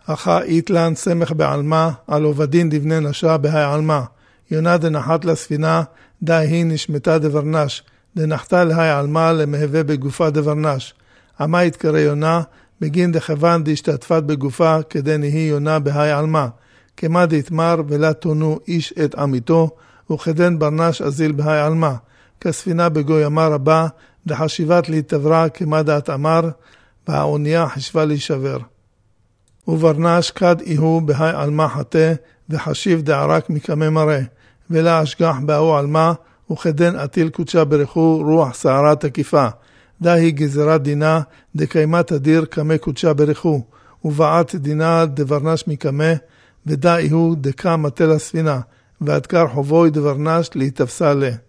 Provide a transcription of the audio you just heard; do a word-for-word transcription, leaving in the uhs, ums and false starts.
אחא איתלן סמך בעלמה, על עובדין דבני נשה בהי עלמה. יונה דנחת לספינה, דה היא נשמתה דברנש, דנחתה להי עלמה למהווה בגופה דברנש. עמה יתקרא יונה, בגין דכוון דשתתפת בגופה, כדי נהי יונה בהי עלמה. כמה דתמר ולה תונו איש את עמיתו, וכדן ברנש אזיל בהי עלמה. כספינה בגוי אמר רבה, דחשיבת להתעברה כמה דעת אמר, והאונייה חשבה להישבר. וברנש כד איהו בהי עלמה חטא, וחשיב דערק מקמא מראה, ולה אשגח באו עלמה, וכדן עתיל קודשה ברכו רוח שערה תקיפה. דה היא גזירת דינה, דקיימה תדיר קמא קודשה ברכו, ובעת דינה דברנש מקמא, ודה איהו דקה מטל הספינה, ועדקר חובוי דברנש להתפסה לה.